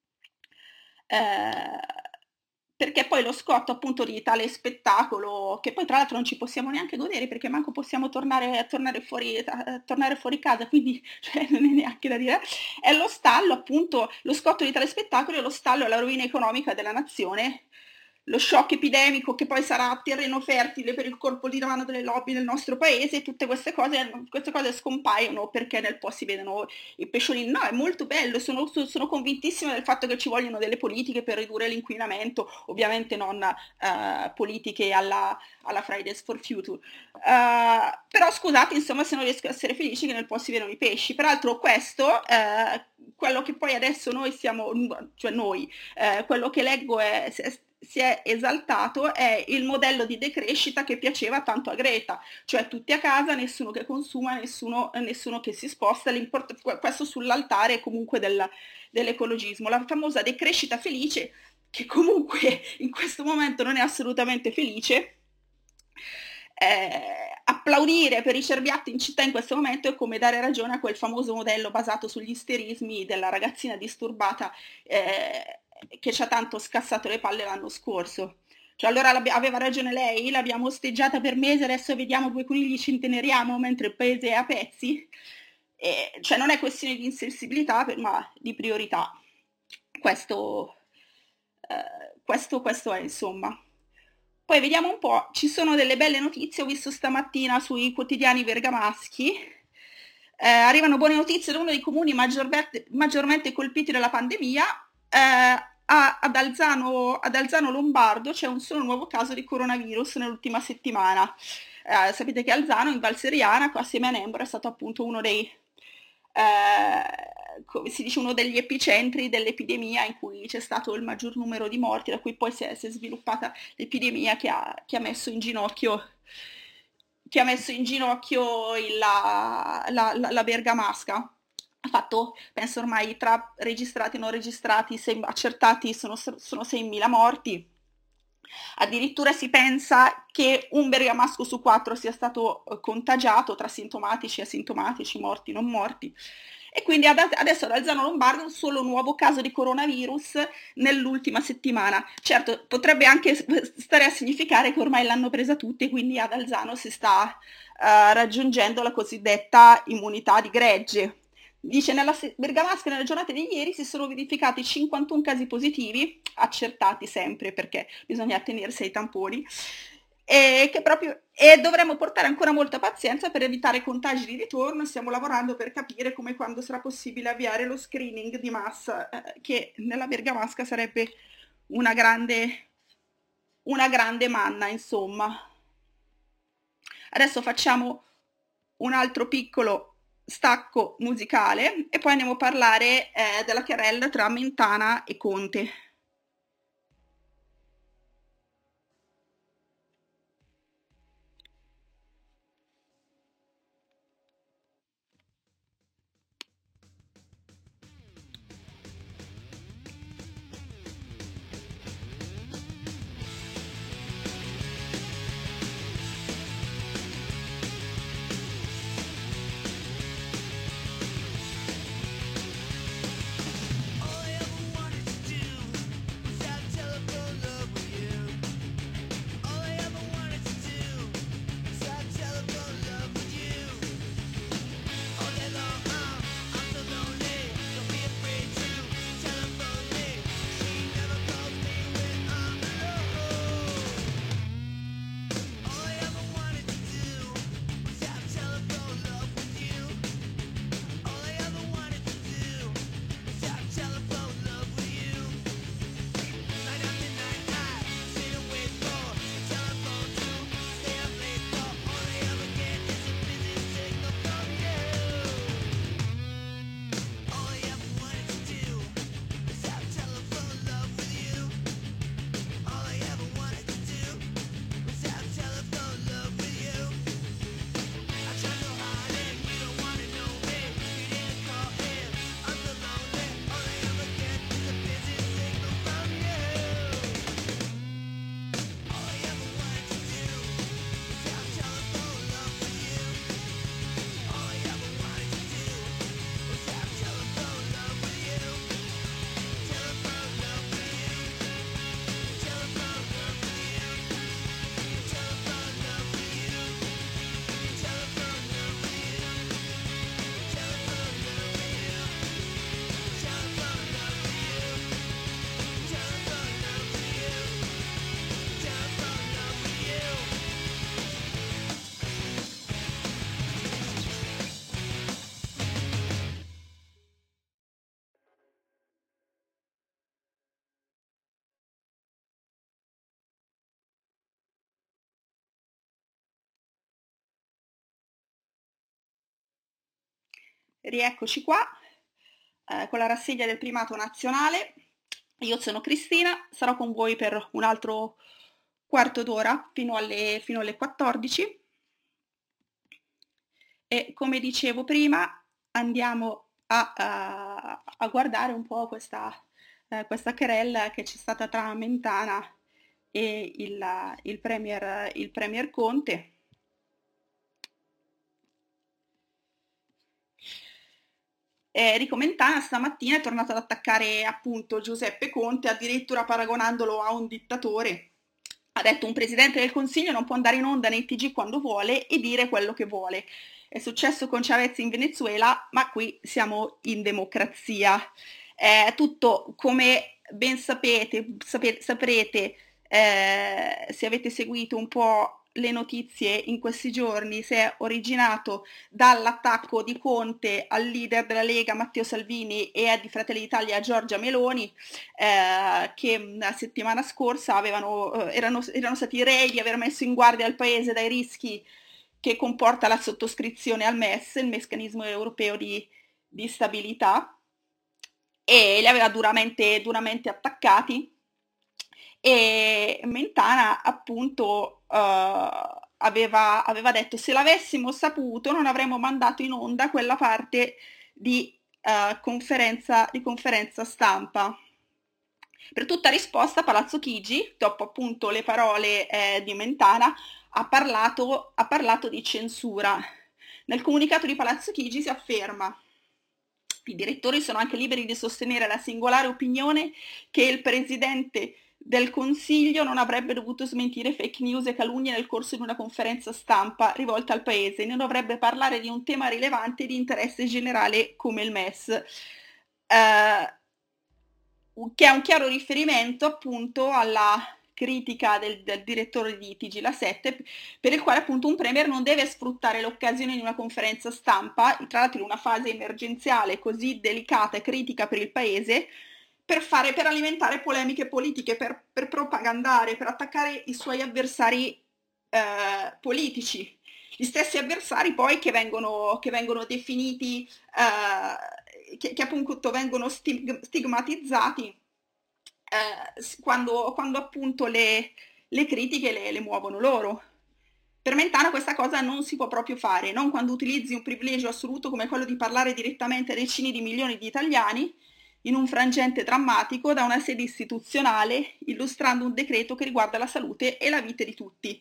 eh, perché poi lo scotto appunto di tale spettacolo, che poi tra l'altro non ci possiamo neanche godere perché manco possiamo tornare, tornare, fuori, a- tornare fuori casa, quindi cioè, non è neanche da dire, è lo stallo appunto, lo scotto di tale spettacolo è lo stallo e la rovina economica della nazione, lo shock epidemico che poi sarà terreno fertile per il colpo di mano delle lobby nel nostro paese, tutte queste cose, queste cose scompaiono perché nel po' si vedono i pesciolini. No, è molto bello, sono, sono convintissima del fatto che ci vogliono delle politiche per ridurre l'inquinamento, ovviamente non eh, politiche alla, alla Fridays for Future. Uh, però scusate, insomma, se non riesco a essere felice che nel po' si vedono i pesci. Peraltro questo, eh, quello che poi adesso noi siamo, cioè noi, eh, quello che leggo è, si è esaltato è il modello di decrescita che piaceva tanto a Greta, cioè tutti a casa, nessuno che consuma, nessuno, nessuno che si sposta, questo sull'altare comunque del, dell'ecologismo, la famosa decrescita felice che comunque in questo momento non è assolutamente felice. Eh, applaudire per i cerbiatti in città in questo momento è come dare ragione a quel famoso modello basato sugli isterismi della ragazzina disturbata eh, che ci ha tanto scassato le palle l'anno scorso. Cioè, allora aveva ragione lei, l'abbiamo osteggiata per mesi, adesso vediamo due conigli ci inteneriamo mentre il paese è a pezzi. E, cioè non è questione di insensibilità, ma di priorità. Questo, eh, questo, questo è insomma. Poi vediamo un po', ci sono delle belle notizie, ho visto stamattina sui quotidiani bergamaschi, eh, arrivano buone notizie da uno dei comuni maggiormente, maggiormente colpiti dalla pandemia, eh, a, ad, Alzano, ad Alzano Lombardo c'è un solo nuovo caso di coronavirus nell'ultima settimana. Eh, sapete che Alzano in Val Seriana, assieme a Nembro, è stato appunto uno dei... Eh, come si dice, uno degli epicentri dell'epidemia in cui c'è stato il maggior numero di morti, da cui poi si è, si è sviluppata l'epidemia che ha, che ha messo in ginocchio che ha messo in ginocchio il, la, la, la, la bergamasca. Ha fatto, penso ormai tra registrati e non registrati, sei, accertati sono, sono seimila morti. Addirittura si pensa che un bergamasco su quattro sia stato contagiato tra sintomatici e asintomatici, morti non morti. E quindi adesso ad Alzano Lombardo un solo nuovo caso di coronavirus nell'ultima settimana. Certo, potrebbe anche stare a significare che ormai l'hanno presa tutti e quindi ad Alzano si sta uh, raggiungendo la cosiddetta immunità di gregge. Dice, nella bergamasca nelle giornate di ieri si sono verificati cinquantuno casi positivi, accertati sempre perché bisogna attenersi ai tamponi, e che proprio e dovremo portare ancora molta pazienza per evitare contagi di ritorno. Stiamo lavorando per capire come e quando sarà possibile avviare lo screening di massa, eh, che nella bergamasca sarebbe una grande, una grande manna, insomma. Adesso facciamo un altro piccolo stacco musicale e poi andiamo a parlare eh, della querella tra Mentana e Conte. All I ever wanted to do Rieccoci qua eh, con la rassegna del primato nazionale. Io sono Cristina, sarò con voi per un altro quarto d'ora fino alle, fino alle quattordici e come dicevo prima andiamo a, a- a guardare un po' questa, eh, questa querella che c'è stata tra Mentana e il, il premier, il premier Conte. Enrico Mentana stamattina è tornato ad attaccare appunto Giuseppe Conte, addirittura paragonandolo a un dittatore. Ha detto un presidente del Consiglio non può andare in onda nei T G quando vuole e dire quello che vuole. È successo con Chavez in Venezuela, ma qui siamo in democrazia. È tutto come ben sapete, sape- saprete, eh, se avete seguito un po' le notizie in questi giorni, si è originato dall'attacco di Conte al leader della Lega Matteo Salvini e a di Fratelli d'Italia Giorgia Meloni, eh, che la settimana scorsa avevano, eh, erano, erano stati rei di aver messo in guardia il paese dai rischi che comporta la sottoscrizione al M E S, il meccanismo europeo di, di stabilità, e li aveva duramente, duramente attaccati e Mentana appunto eh, aveva, aveva detto se l'avessimo saputo non avremmo mandato in onda quella parte di, eh, conferenza, di conferenza stampa. Per tutta risposta Palazzo Chigi, dopo appunto le parole eh, di Mentana, ha parlato, ha parlato di censura. Nel comunicato di Palazzo Chigi si afferma: i direttori sono anche liberi di sostenere la singolare opinione che il presidente del Consiglio non avrebbe dovuto smentire fake news e calunnie nel corso di una conferenza stampa rivolta al Paese, né dovrebbe parlare di un tema rilevante di interesse generale come il M E S. Eh, che è un chiaro riferimento appunto alla critica del, del direttore di T G La sette, per il quale appunto un premier non deve sfruttare l'occasione di una conferenza stampa, tra l'altro in una fase emergenziale così delicata e critica per il paese, per, fare, per alimentare polemiche politiche, per, per propagandare, per attaccare i suoi avversari eh, politici. Gli stessi avversari poi che vengono, che vengono definiti, eh, che, che appunto vengono stig- stigmatizzati eh, quando, quando appunto le, le critiche le, le muovono loro. Per Mentana questa cosa non si può proprio fare, non quando utilizzi un privilegio assoluto come quello di parlare direttamente a decine di milioni di italiani in un frangente drammatico da una sede istituzionale, illustrando un decreto che riguarda la salute e la vita di tutti.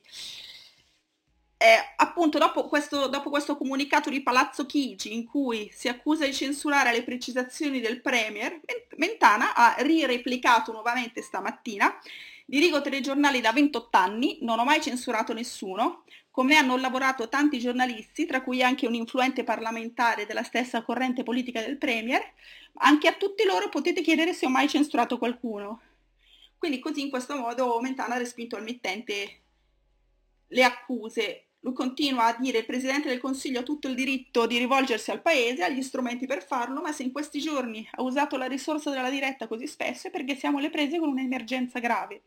Eh, appunto dopo questo, dopo questo comunicato di Palazzo Chigi in cui si accusa di censurare le precisazioni del Premier, Mentana ha rireplicato nuovamente stamattina: dirigo telegiornali da ventotto anni, non ho mai censurato nessuno, con me hanno lavorato tanti giornalisti, tra cui anche un influente parlamentare della stessa corrente politica del Premier, anche a tutti loro potete chiedere se ho mai censurato qualcuno. Quindi così in questo modo Mentana ha respinto al mittente le accuse. Lui continua a dire: il Presidente del Consiglio ha tutto il diritto di rivolgersi al Paese, ha gli strumenti per farlo, ma se in questi giorni ha usato la risorsa della diretta così spesso è perché siamo alle prese con un'emergenza grave.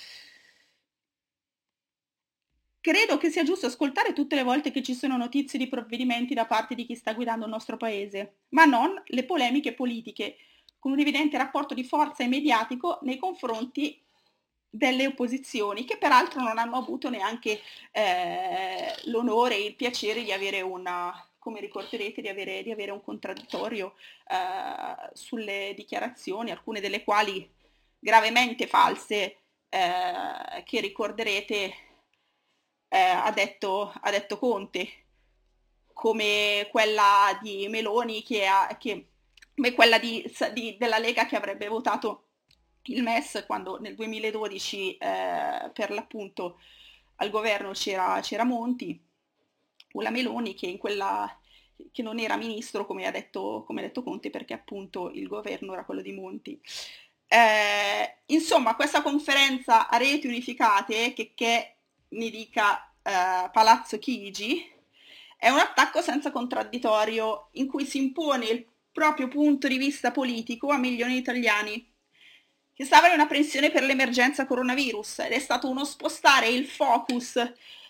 Credo che sia giusto ascoltare tutte le volte che ci sono notizie di provvedimenti da parte di chi sta guidando il nostro Paese, ma non le polemiche politiche, con un evidente rapporto di forza e mediatico nei confronti delle opposizioni, che peraltro non hanno avuto neanche eh, l'onore e il piacere di avere una, come ricorderete, di avere, di avere un contraddittorio eh, sulle dichiarazioni, alcune delle quali gravemente false, eh, che ricorderete eh, ha detto, ha detto Conte, come quella di Meloni che ha, che, come quella di, di, della Lega che avrebbe votato il M E S quando nel duemiladodici eh, per l'appunto al governo c'era, c'era Monti, o la Meloni che in quella che non era ministro come ha detto, come ha detto Conte perché appunto il governo era quello di Monti. Eh, insomma, questa conferenza a reti unificate, che, che ne dica eh, Palazzo Chigi, è un attacco senza contraddittorio in cui si impone il proprio punto di vista politico a milioni di italiani che stavano in una pressione per l'emergenza coronavirus ed è stato uno spostare il focus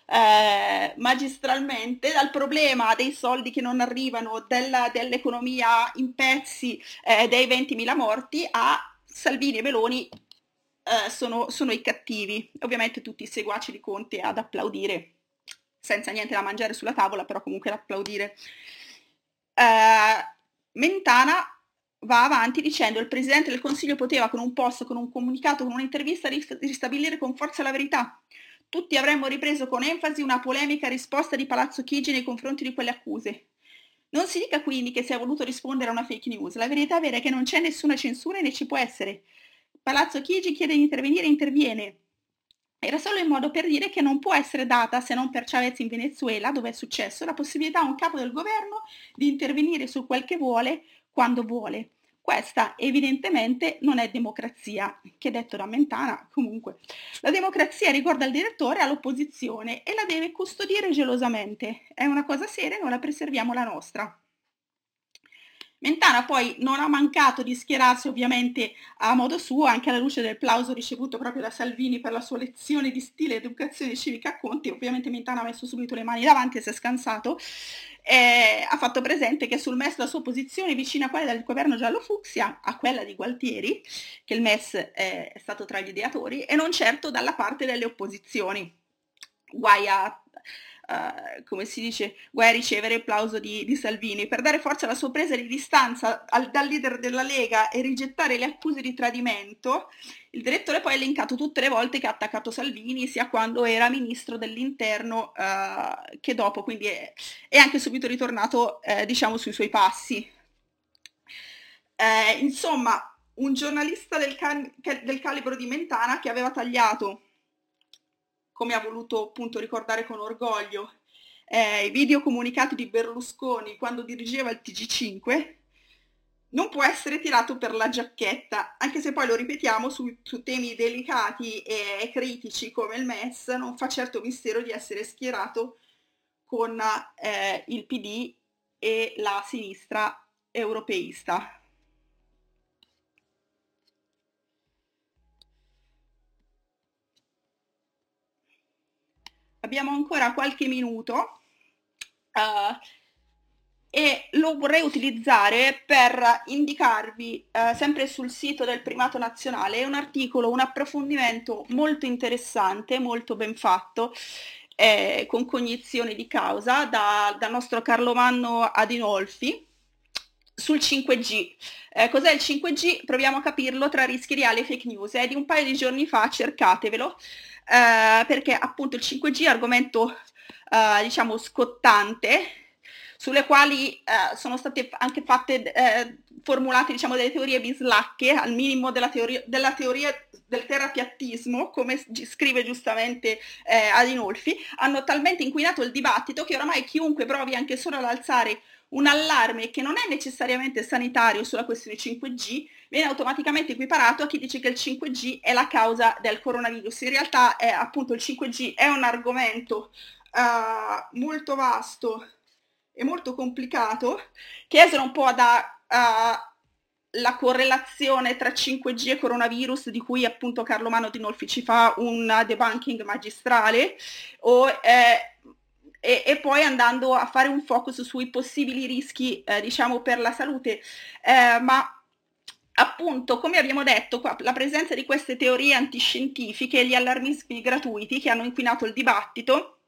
eh, magistralmente dal problema dei soldi che non arrivano, della- dell'economia in pezzi, eh, dei ventimila morti, a Salvini e Meloni eh, sono, sono i cattivi. Ovviamente tutti i seguaci di Conte ad applaudire, senza niente da mangiare sulla tavola, però comunque ad applaudire. Eh, Mentana va avanti dicendo: il Presidente del Consiglio poteva con un post, con un comunicato, con un'intervista ristabilire con forza la verità. Tutti avremmo ripreso con enfasi una polemica risposta di Palazzo Chigi nei confronti di quelle accuse. Non si dica quindi che si è voluto rispondere a una fake news. La verità vera è che non c'è nessuna censura e né ci può essere. Palazzo Chigi chiede di intervenire e interviene. Era solo il modo per dire che non può essere data, se non per Chavez in Venezuela, dove è successo, la possibilità a un capo del governo di intervenire su quel che vuole, quando vuole. Questa evidentemente non è democrazia, che detto da Mentana, comunque. La democrazia riguarda il direttore all'opposizione e la deve custodire gelosamente. È una cosa seria, noi la preserviamo la nostra. Mentana poi non ha mancato di schierarsi ovviamente a modo suo, anche alla luce del plauso ricevuto proprio da Salvini per la sua lezione di stile ed educazione civica a Conte. Ovviamente Mentana ha messo subito le mani davanti e si è scansato. Eh, ha fatto presente che sul M E S la sua posizione è vicina a quella del governo giallo-fucsia, a quella di Gualtieri, che il M E S è stato tra gli ideatori, e non certo dalla parte delle opposizioni. Guai a Uh, come si dice, guai a ricevere il plauso di, di Salvini. Per dare forza alla sua presa di distanza al, dal leader della Lega e rigettare le accuse di tradimento, il direttore poi ha elencato tutte le volte che ha attaccato Salvini, sia quando era ministro dell'interno uh, che dopo, quindi è, è anche subito ritornato, eh, diciamo, sui suoi passi. Eh, insomma, un giornalista del, can- del calibro di Mentana, che aveva tagliato, come ha voluto appunto ricordare con orgoglio, eh, i video comunicati di Berlusconi quando dirigeva il T G cinque, non può essere tirato per la giacchetta, anche se poi lo ripetiamo su, su temi delicati e critici come il M E S, non fa certo mistero di essere schierato con eh, il P D e la sinistra europeista. Abbiamo ancora qualche minuto uh, e lo vorrei utilizzare per indicarvi, uh, sempre sul sito del Primato Nazionale, un articolo, un approfondimento molto interessante, molto ben fatto, eh, con cognizione di causa, da, dal nostro Carlomanno Adinolfi, sul cinque G. Eh, cos'è il cinque G? Proviamo a capirlo tra rischi reali e fake news. È di un paio di giorni fa, cercatevelo, eh, perché appunto il cinque G è argomento, eh, diciamo, scottante, sulle quali eh, sono state anche fatte, eh, formulate, diciamo, delle teorie bislacche, al minimo della teoria, della teoria del terrapiattismo, come scrive giustamente eh, Adinolfi, hanno talmente inquinato il dibattito che oramai chiunque provi anche solo ad alzare un allarme che non è necessariamente sanitario sulla questione cinque G viene automaticamente equiparato a chi dice che il cinque G è la causa del coronavirus. In realtà è appunto il cinque G è un argomento uh, molto vasto e molto complicato, che esula un po' da uh, la correlazione tra cinque G e coronavirus, di cui appunto Carlo Mano Dinolfi ci fa un debunking magistrale, o eh, E, e poi andando a fare un focus sui possibili rischi, eh, diciamo, per la salute, eh, ma appunto, come abbiamo detto, qua, la presenza di queste teorie antiscientifiche e gli allarmismi gratuiti che hanno inquinato il dibattito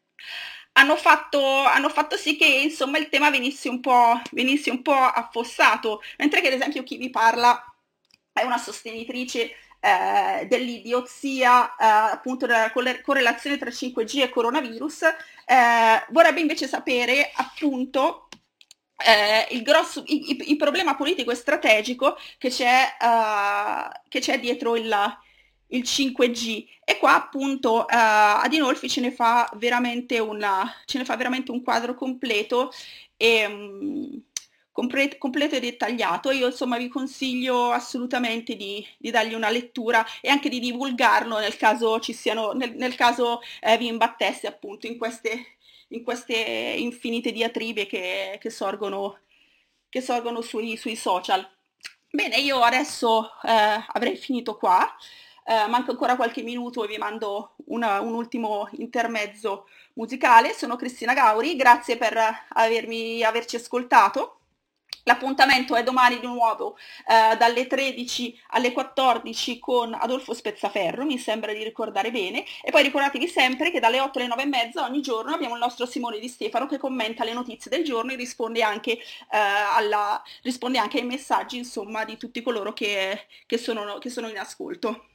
hanno fatto, hanno fatto sì che insomma il tema venisse un po', venisse un po' affossato, mentre che ad esempio chi vi parla è una sostenitrice eh, dell'idiozia, eh, appunto della correlazione tra cinque G e coronavirus, eh, vorrebbe invece sapere appunto eh, il, grosso, il, il problema politico e strategico che c'è, uh, che c'è dietro il, il cinque G. E qua appunto uh, Adinolfi ce ne fa veramente una, ce ne fa veramente un quadro completo e um, compre- completo e dettagliato. Io insomma vi consiglio assolutamente di, di dargli una lettura e anche di divulgarlo nel caso ci siano, nel, nel caso eh, vi imbattesse appunto in queste in queste infinite diatribe che, che sorgono, che sorgono sui, sui social. Bene, io adesso eh, avrei finito qua. Eh, manca ancora qualche minuto e vi mando una- un ultimo intermezzo musicale. Sono Cristina Gauri, grazie per avermi, averci ascoltato. L'appuntamento è domani di nuovo eh, dalle tredici alle quattordici con Adolfo Spezzaferro, mi sembra di ricordare bene, e poi ricordatevi sempre che dalle otto alle nove e mezza ogni giorno abbiamo il nostro Simone Di Stefano che commenta le notizie del giorno e risponde anche, eh, alla, risponde anche ai messaggi, insomma, di tutti coloro che, che sono, che sono in ascolto.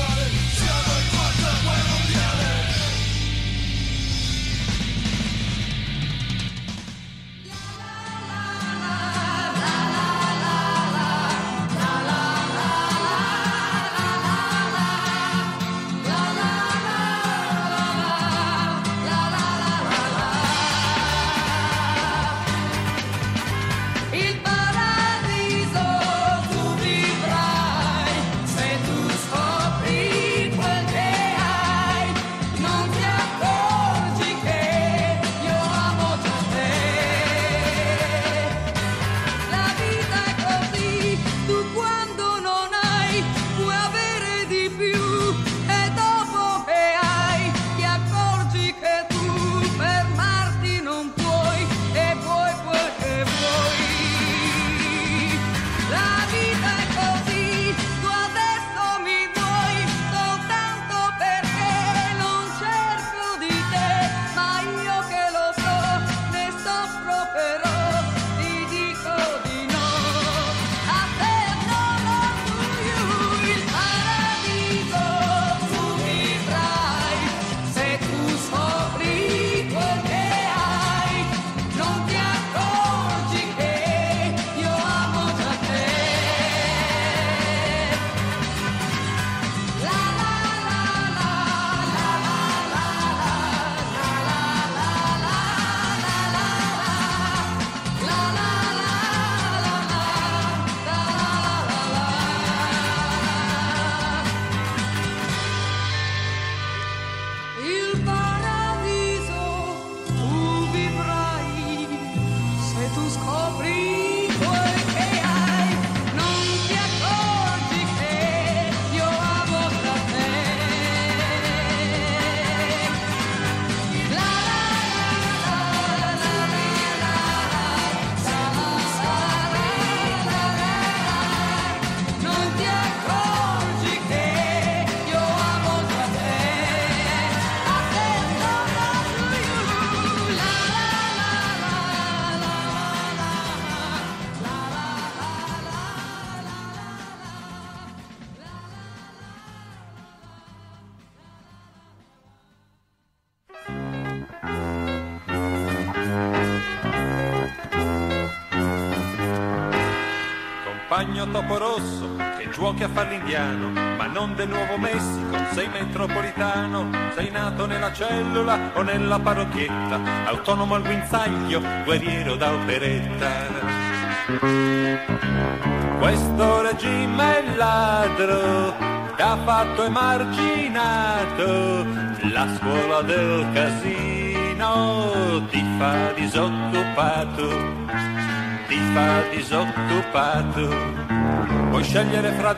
Compagno Topo Rosso, che giochi a far l'indiano, ma non del Nuovo Messico, sei metropolitano, sei nato nella cellula o nella parrocchietta, autonomo al guinzaglio, guerriero da operetta. Questo regime è ladro, ti ha fatto emarginato, la scuola del casino ti fa disoccupato. Ti fa disoccupato, puoi scegliere fra